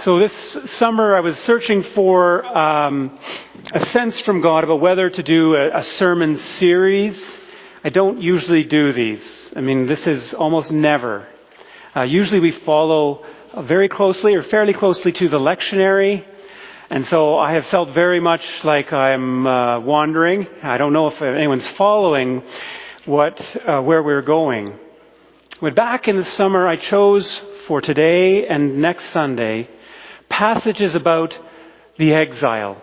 So this summer I was searching for a sense from God about whether to do a sermon series. I don't usually do these. This is almost never. Usually we follow very closely or fairly closely to the lectionary. And so I have felt very much like I'm wandering. I don't know if anyone's following where we're going. But back in the summer I chose for today and next Sunday passages about the exile.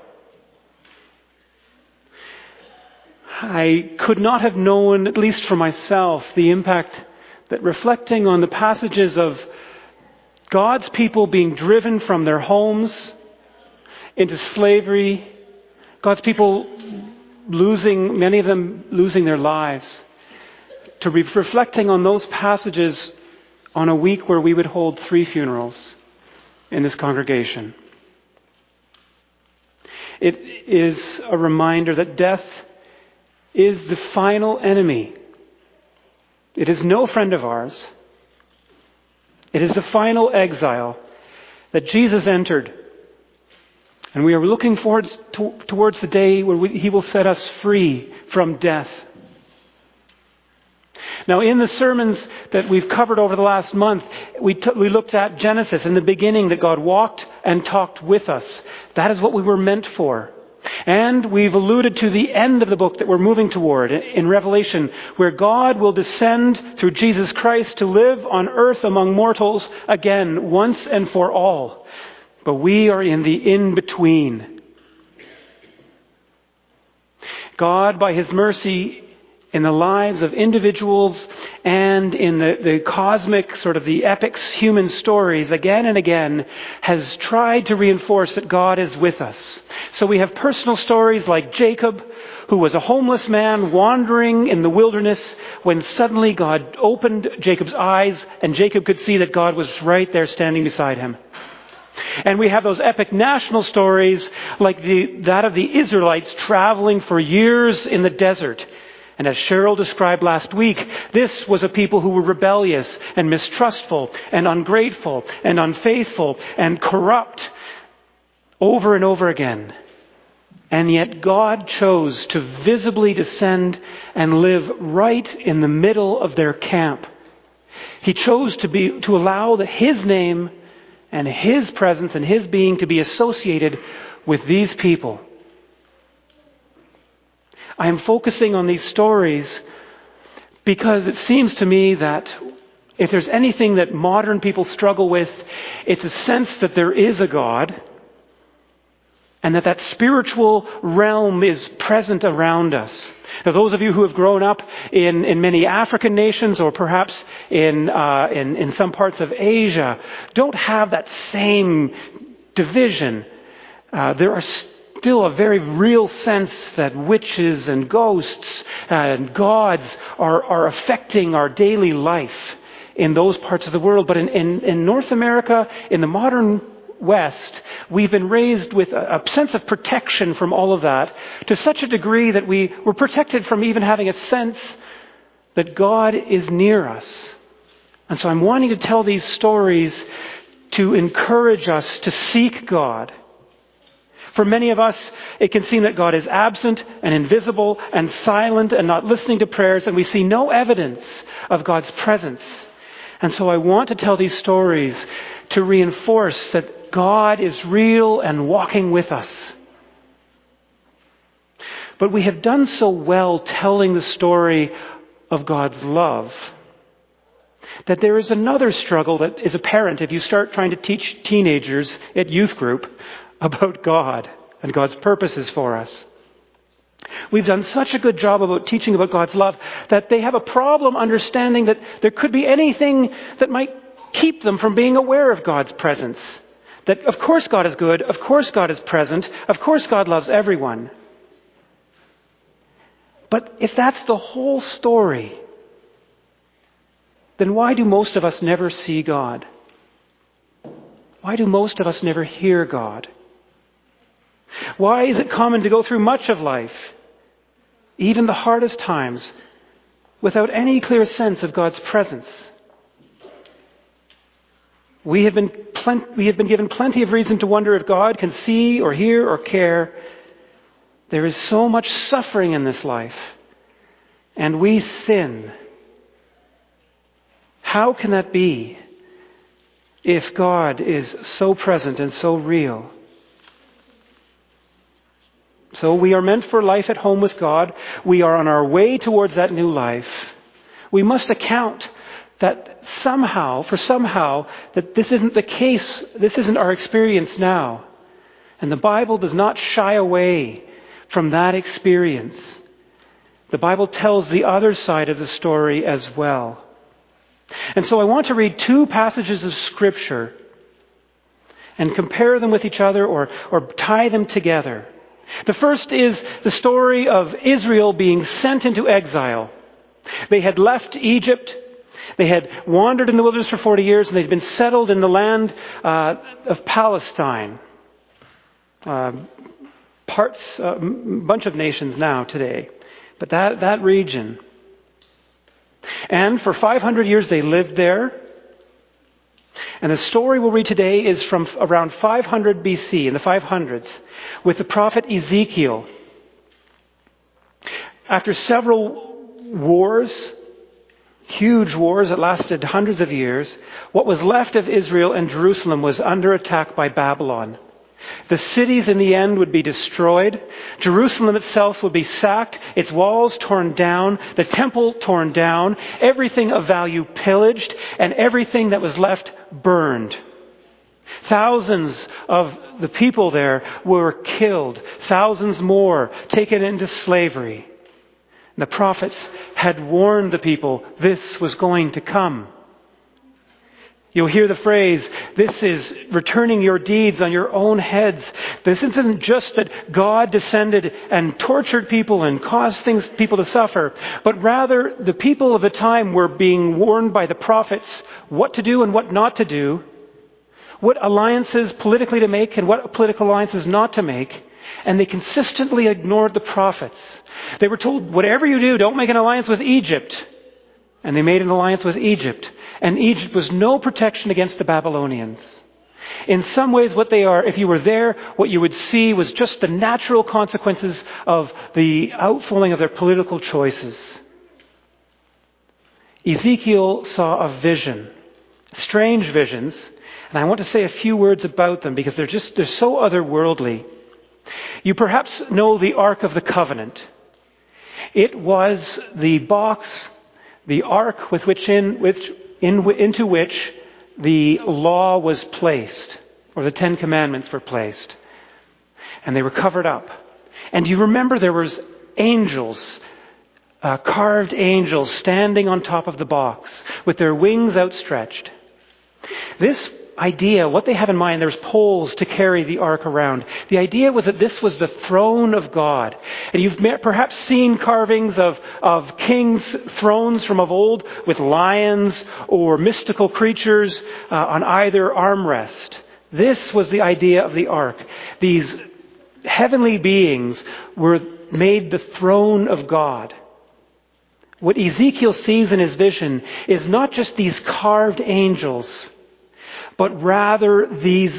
I could not have known, at least for myself, the impact that reflecting on the passages of God's people being driven from their homes into slavery, God's people many of them losing their lives, to be reflecting on those passages on a week where we would hold 3 funerals in this congregation. It is a reminder that death is the final enemy. It is no friend of ours. It is the final exile that Jesus entered. And we are looking forward towards the day where He will set us free from death. Now, in the sermons that we've covered over the last month, we looked at Genesis, in the beginning, that God walked and talked with us. That is what we were meant for. And we've alluded to the end of the book that we're moving toward in Revelation, where God will descend through Jesus Christ to live on earth among mortals again, once and for all. But we are in the in-between. God, by His mercy, in the lives of individuals and in the cosmic, sort of the epics, human stories, again and again, has tried to reinforce that God is with us. So we have personal stories like Jacob, who was a homeless man wandering in the wilderness when suddenly God opened Jacob's eyes and Jacob could see that God was right there standing beside him. And we have those epic national stories like that of the Israelites traveling for years in the desert. And as Cheryl described last week, this was a people who were rebellious and mistrustful and ungrateful and unfaithful and corrupt over and over again. And yet God chose to visibly descend and live right in the middle of their camp. He chose to allow His name and His presence and His being to be associated with these people. I am focusing on these stories because it seems to me that if there's anything that modern people struggle with, it's a sense that there is a God and that spiritual realm is present around us. Now, those of you who have grown up in many African nations or perhaps in some parts of Asia don't have that same division. There are still a very real sense that witches and ghosts and gods are affecting our daily life in those parts of the world. But in North America, in the modern West, we've been raised with a sense of protection from all of that to such a degree that we're protected from even having a sense that God is near us. And so I'm wanting to tell these stories to encourage us to seek God. For many of us, it can seem that God is absent and invisible and silent and not listening to prayers, and we see no evidence of God's presence. And so I want to tell these stories to reinforce that God is real and walking with us. But we have done so well telling the story of God's love that there is another struggle that is apparent if you start trying to teach teenagers at youth group about God and God's purposes for us. We've done such a good job about teaching about God's love that they have a problem understanding that there could be anything that might keep them from being aware of God's presence. That of course God is good, of course God is present, of course God loves everyone. But if that's the whole story, then why do most of us never see God? Why do most of us never hear God? Why is it common to go through much of life, even the hardest times, without any clear sense of God's presence? We have been given plenty of reason to wonder if God can see or hear or care. There is so much suffering in this life, and we sin. How can that be if God is so present and so real? So we are meant for life at home with God. We are on our way towards that new life. We must account that somehow, that this isn't the case. This isn't our experience now. And the Bible does not shy away from that experience. The Bible tells the other side of the story as well. And so I want to read two passages of Scripture and compare them with each other or tie them together. The first is the story of Israel being sent into exile. They had left Egypt. They had wandered in the wilderness for 40 years, and they'd been settled in the land of Palestine. A bunch of nations now today. But that region. And for 500 years they lived there. And the story we'll read today is from around 500 BC, in the 500s, with the prophet Ezekiel. After several wars, huge wars that lasted hundreds of years, what was left of Israel and Jerusalem was under attack by Babylon. The cities in the end would be destroyed. Jerusalem itself would be sacked, its walls torn down, the temple torn down, everything of value pillaged, and everything that was left burned. Thousands of the people there were killed, thousands more taken into slavery. The prophets had warned the people this was going to come. You'll hear the phrase, this is returning your deeds on your own heads. This isn't just that God descended and tortured people and caused people to suffer, but rather the people of the time were being warned by the prophets what to do and what not to do, what alliances politically to make and what political alliances not to make, and they consistently ignored the prophets. They were told, whatever you do, don't make an alliance with Egypt. And they made an alliance with Egypt. And Egypt was no protection against the Babylonians. In some ways, what they are, if you were there, what you would see was just the natural consequences of the outflowing of their political choices. Ezekiel saw a vision, strange visions, and I want to say a few words about them because they're so otherworldly. You perhaps know the Ark of the Covenant. It was the box, the ark into which the law was placed, or the Ten Commandments were placed. And they were covered up. And you remember there was angels, carved angels standing on top of the box with their wings outstretched. This idea, what they have in mind, there's poles to carry the ark around. The idea was that this was the throne of God. And you've perhaps seen carvings of kings' thrones from of old with lions or mystical creatures on either armrest. This was the idea of the ark. These heavenly beings were made the throne of God. What Ezekiel sees in his vision is not just these carved angels, but rather these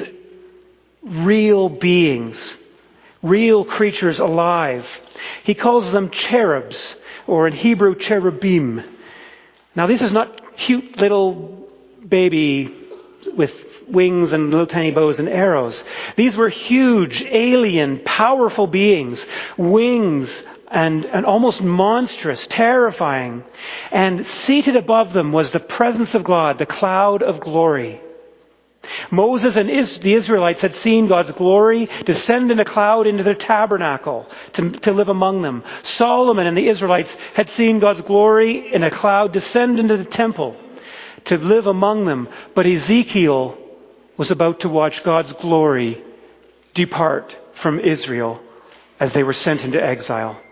real beings, real creatures alive. He calls them cherubs, or in Hebrew, cherubim. Now, this is not cute little baby with wings and little tiny bows and arrows. These were huge, alien, powerful beings, wings and almost monstrous, terrifying. And seated above them was the presence of God, the cloud of glory. Moses and the Israelites had seen God's glory descend in a cloud into their tabernacle to live among them. Solomon and the Israelites had seen God's glory in a cloud descend into the temple to live among them. But Ezekiel was about to watch God's glory depart from Israel as they were sent into exile.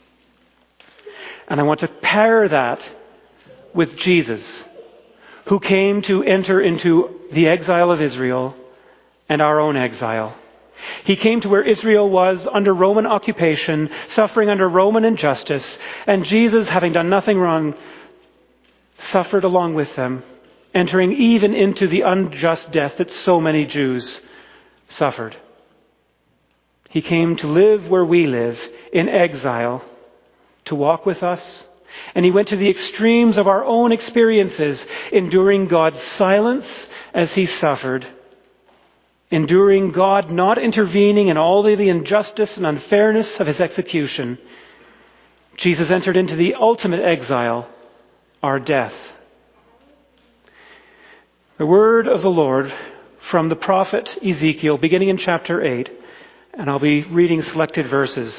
And I want to pair that with Jesus, who came to enter into the exile of Israel and our own exile. He came to where Israel was under Roman occupation, suffering under Roman injustice, and Jesus, having done nothing wrong, suffered along with them entering even into the unjust death that so many Jews suffered. He came to live where we live, in exile, to walk with us. And he went to the extremes of our own experiences, enduring God's silence as he suffered, enduring God not intervening in all the injustice and unfairness of his execution. Jesus entered into the ultimate exile, our death. The word of the Lord from the prophet Ezekiel, beginning in chapter 8, and I'll be reading selected verses.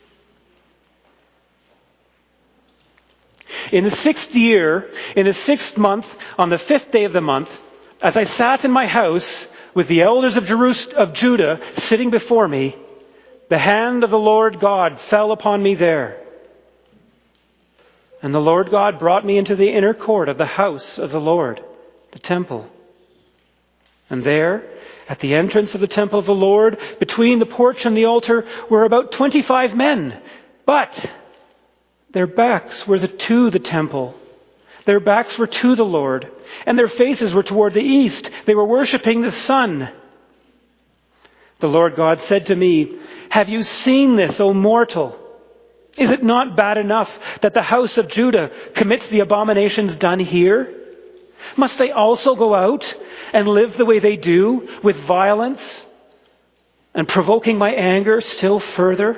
In the 6th year, in the 6th month, on the 5th day of the month, as I sat in my house with the elders of Judah sitting before me, the hand of the Lord God fell upon me there. And the Lord God brought me into the inner court of the house of the Lord, the temple. And there, at the entrance of the temple of the Lord, between the porch and the altar, were about 25 men. But their backs were to the temple. Their backs were to the Lord, and their faces were toward the east. They were worshiping the sun. The Lord God said to me, "Have you seen this, O mortal? Is it not bad enough that the house of Judah commits the abominations done here? Must they also go out and live the way they do, with violence and provoking my anger still further?"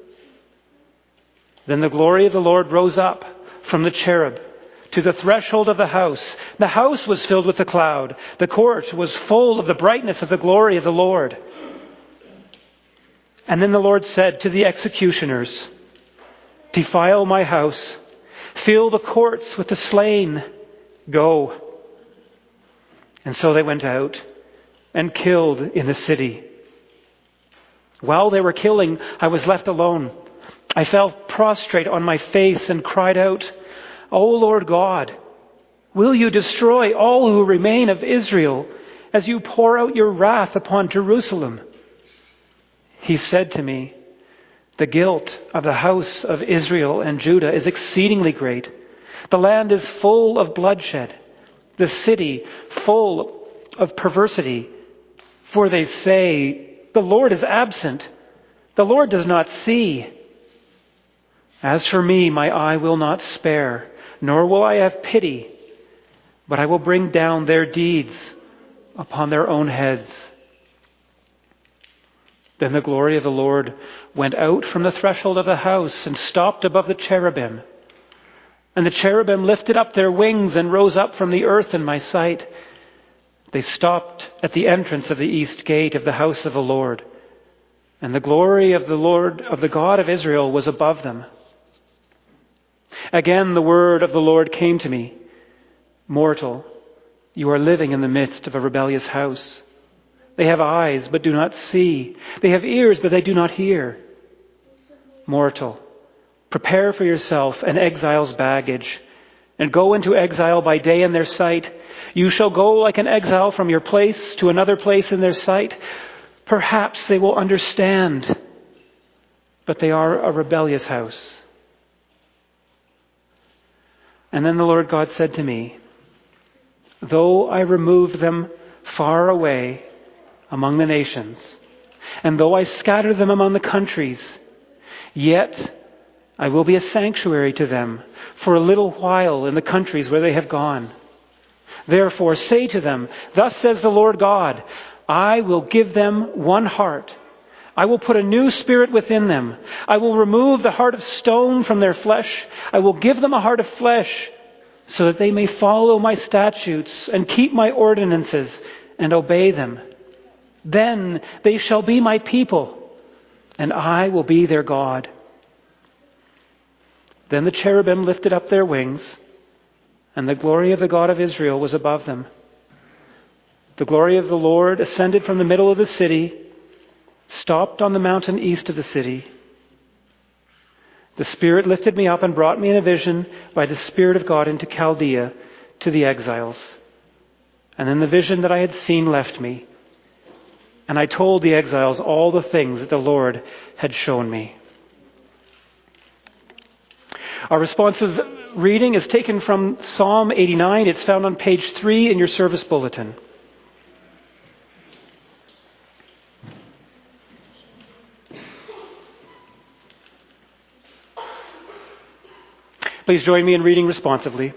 Then the glory of the Lord rose up from the cherub to the threshold of the house. The house was filled with the cloud. The court was full of the brightness of the glory of the Lord. And then the Lord said to the executioners, "Defile my house, fill the courts with the slain. Go." And so they went out and killed in the city. While they were killing, I was left alone. I fell prostrate on my face and cried out, "O Lord God, will you destroy all who remain of Israel as you pour out your wrath upon Jerusalem?" He said to me, "The guilt of the house of Israel and Judah is exceedingly great. The land is full of bloodshed, the city full of perversity. For they say, 'The Lord is absent. The Lord does not see.' As for me, my eye will not spare, nor will I have pity, but I will bring down their deeds upon their own heads." Then the glory of the Lord went out from the threshold of the house and stopped above the cherubim. And the cherubim lifted up their wings and rose up from the earth in my sight. They stopped at the entrance of the east gate of the house of the Lord. And the glory of the Lord, of the God of Israel, was above them. Again the word of the Lord came to me, "Mortal, you are living in the midst of a rebellious house. They have eyes, but do not see. They have ears, but they do not hear. Mortal, prepare for yourself an exile's baggage, and go into exile by day in their sight. You shall go like an exile from your place to another place in their sight. Perhaps they will understand, but they are a rebellious house." And then the Lord God said to me, "Though I removed them far away among the nations, and though I scatter them among the countries, yet I will be a sanctuary to them for a little while in the countries where they have gone. Therefore say to them, 'Thus says the Lord God, I will give them one heart. I will put a new spirit within them. I will remove the heart of stone from their flesh. I will give them a heart of flesh, so that they may follow my statutes and keep my ordinances and obey them. Then they shall be my people, and I will be their God.'" Then the cherubim lifted up their wings, and the glory of the God of Israel was above them. The glory of the Lord ascended from the middle of the city, stopped on the mountain east of the city. The Spirit lifted me up and brought me in a vision by the Spirit of God into Chaldea to the exiles. And then the vision that I had seen left me, and I told the exiles all the things that the Lord had shown me. Our responsive reading is taken from Psalm 89. It's found on page 3 in your service bulletin. Please join me in reading responsively.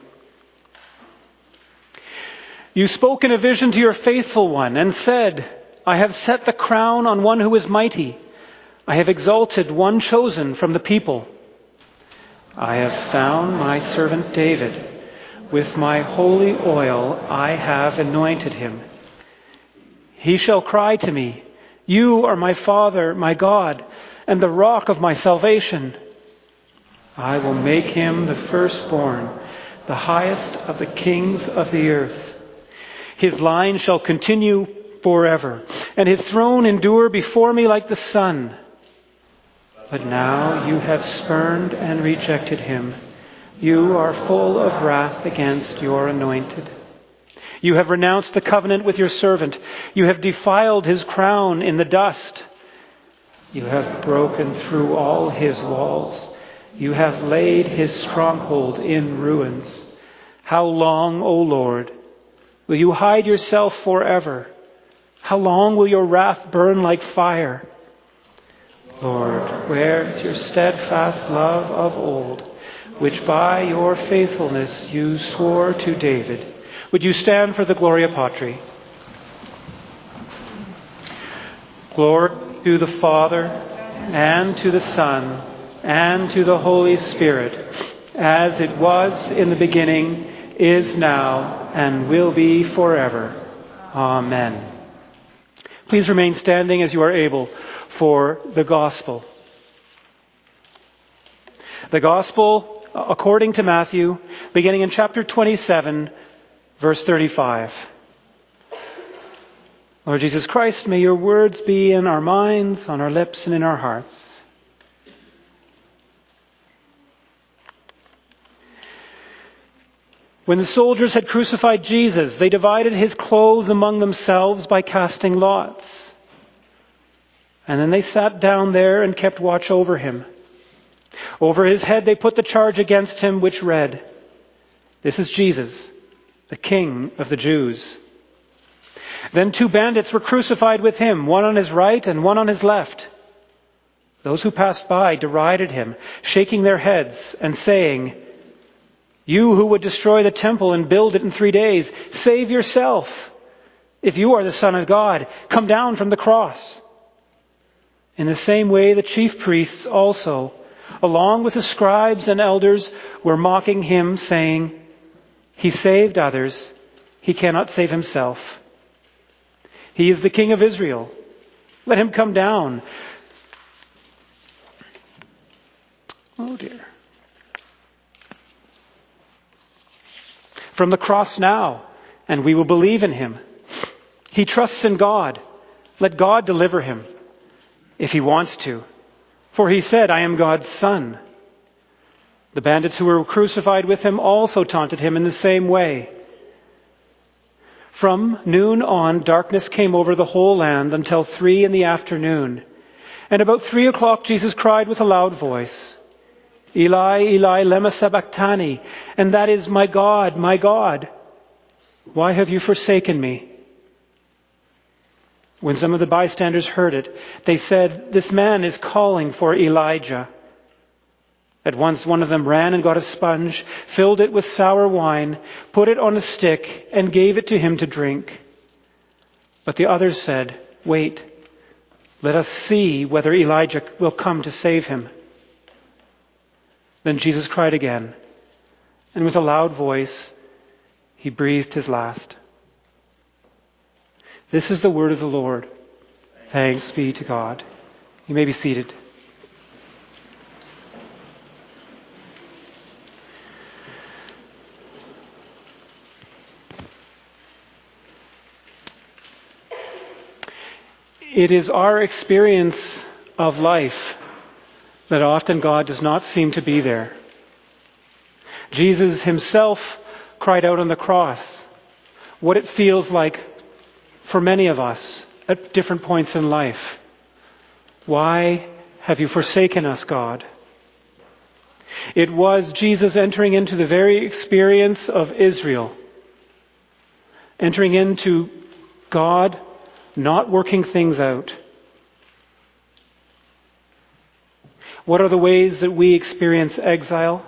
You spoke in a vision to your faithful one and said, I have set the crown on one who is mighty. I have exalted one chosen from the people. I have found my servant David. With my holy oil I have anointed him. He shall cry to me, You are my Father, my God, and the rock of my salvation. I will make him the firstborn, the highest of the kings of the earth. His line shall continue forever, and his throne endure before me like the sun. But now you have spurned and rejected him. You are full of wrath against your anointed. You have renounced the covenant with your servant. You have defiled his crown in the dust. You have broken through all his walls. You have laid his stronghold in ruins. How long, O Lord, will you hide yourself forever? How long will your wrath burn like fire? Lord, where is your steadfast love of old, which by your faithfulness you swore to David? Would you stand for the Gloria Patri? Glory to the Father, and to the Son, and to the Holy Spirit, as it was in the beginning, is now, and will be forever. Amen. Please remain standing as you are able for the Gospel. The Gospel, according to Matthew, beginning in chapter 27, verse 35. Lord Jesus Christ, may your words be in our minds, on our lips, and in our hearts. When the soldiers had crucified Jesus, they divided his clothes among themselves by casting lots. And then they sat down there and kept watch over him. Over his head they put the charge against him, which read, This is Jesus, the King of the Jews. Then 2 bandits were crucified with him, one on his right and one on his left. Those who passed by derided him, shaking their heads and saying, You who would destroy the temple and build it in 3 days, save yourself. If you are the Son of God, come down from the cross. In the same way, the chief priests also, along with the scribes and elders, were mocking him, saying, He saved others. He cannot save himself. He is the King of Israel. Let him come down. Oh dear. From the cross now, and we will believe in him. He trusts in God. Let God deliver him, if he wants to. For he said, I am God's son. The bandits who were crucified with him also taunted him in the same way. From noon on, darkness came over the whole land until 3 p.m. And about 3 o'clock, Jesus cried with a loud voice, Eli, Eli, lema sabachthani, and that is, my God, why have you forsaken me? When some of the bystanders heard it, they said, This man is calling for Elijah. At once one of them ran and got a sponge, filled it with sour wine, put it on a stick, and gave it to him to drink. But the others said, Wait, let us see whether Elijah will come to save him. Then Jesus cried again, and with a loud voice, he breathed his last. This is the word of the Lord. Thanks be to God. You may be seated. It is our experience of life that often God does not seem to be there. Jesus himself cried out on the cross what it feels like for many of us at different points in life. Why have you forsaken us, God? It was Jesus entering into the very experience of Israel, entering into God not working things out. What are the ways that we experience exile?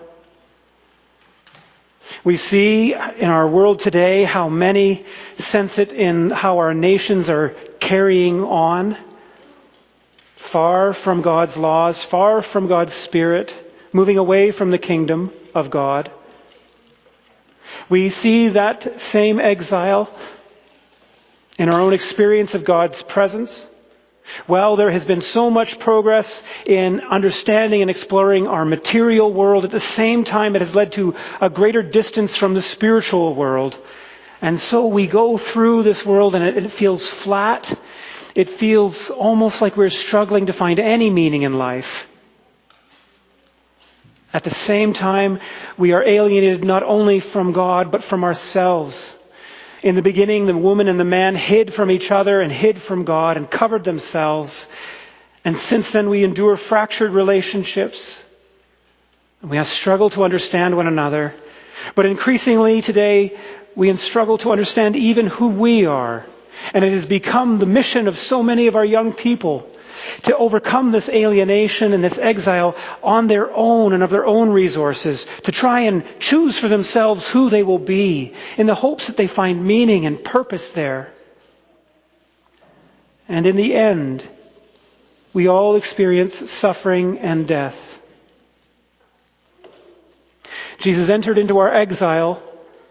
We see in our world today how many sense it in how our nations are carrying on, far from God's laws, far from God's Spirit, moving away from the kingdom of God. We see that same exile in our own experience of God's presence. While there has been so much progress in understanding and exploring our material world, at the same time it has led to a greater distance from the spiritual world. And so we go through this world and it feels flat. It feels almost like we're struggling to find any meaning in life. At the same time, we are alienated not only from God, but from ourselves. In the beginning, the woman and the man hid from each other and hid from God and covered themselves. And since then, we endure fractured relationships. We have struggled to understand one another. But increasingly today, we struggle to understand even who we are. And it has become the mission of so many of our young people to overcome this alienation and this exile on their own and of their own resources, to try and choose for themselves who they will be in the hopes that they find meaning and purpose there. And in the end, we all experience suffering and death. Jesus entered into our exile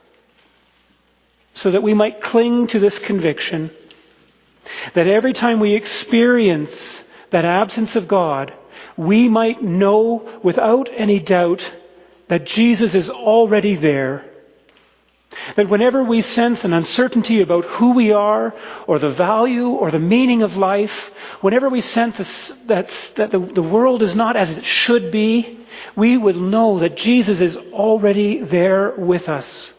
so that we might cling to this conviction that every time we experience that absence of God, we might know without any doubt that Jesus is already there. That whenever we sense an uncertainty about who we are, or the value, or the meaning of life, whenever we sense that the world is not as it should be, we will know that Jesus is already there with us.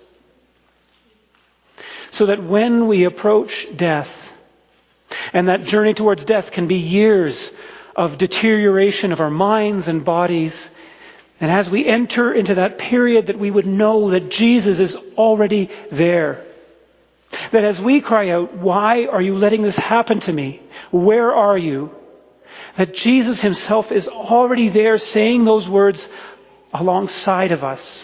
So that when we approach death, and that journey towards death can be years of deterioration of our minds and bodies. And as we enter into that period, that we would know that Jesus is already there. That as we cry out, "Why are you letting this happen to me? Where are you?" That Jesus himself is already there saying those words alongside of us.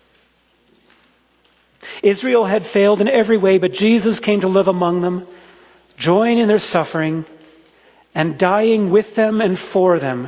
Israel had failed in every way, but Jesus came to live among them, join in their suffering, and dying with them and for them.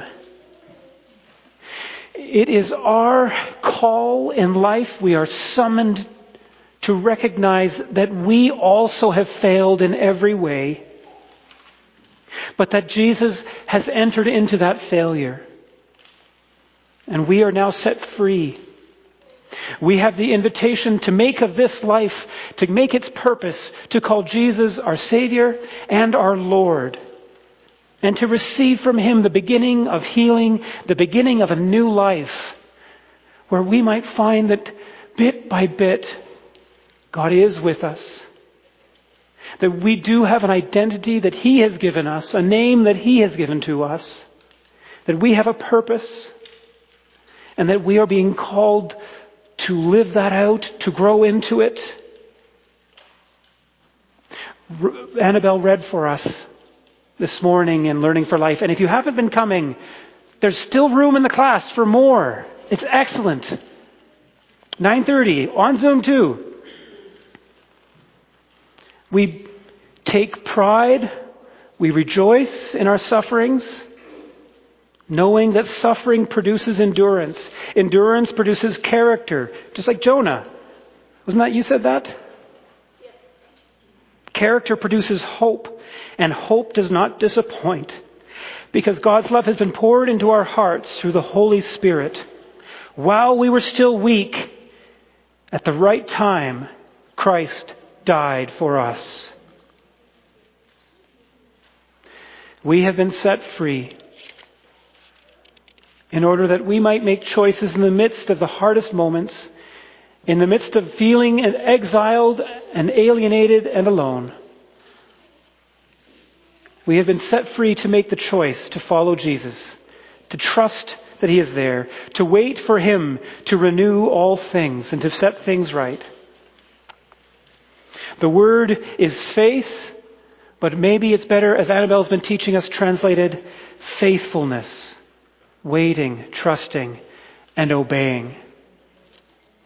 It is our call in life. We are summoned to recognize that we also have failed in every way, but that Jesus has entered into that failure, and we are now set free. We have the invitation to make of this life, to make its purpose, to call Jesus our Savior and our Lord, and to receive from him the beginning of healing, the beginning of a new life, where we might find that bit by bit, God is with us. That we do have an identity that he has given us, a name that he has given to us, that we have a purpose, and that we are being called to live that out, to grow into it. Annabelle read for us this morning in Learning for Life. And if you haven't been coming, there's still room in the class for more. It's excellent. 9:30 on Zoom too. We take pride. We rejoice in our sufferings, knowing that suffering produces endurance. Endurance produces character, just like Jonah. Wasn't that you said that? Yeah. Character produces hope, and hope does not disappoint, because God's love has been poured into our hearts through the Holy Spirit. While we were still weak, at the right time, Christ died for us. We have been set free in order that we might make choices in the midst of the hardest moments, in the midst of feeling exiled and alienated and alone. We have been set free to make the choice to follow Jesus, to trust that he is there, to wait for him to renew all things and to set things right. The word is faith, but maybe it's better, as Annabelle's been teaching us, translated faithfulness, waiting, trusting, and obeying.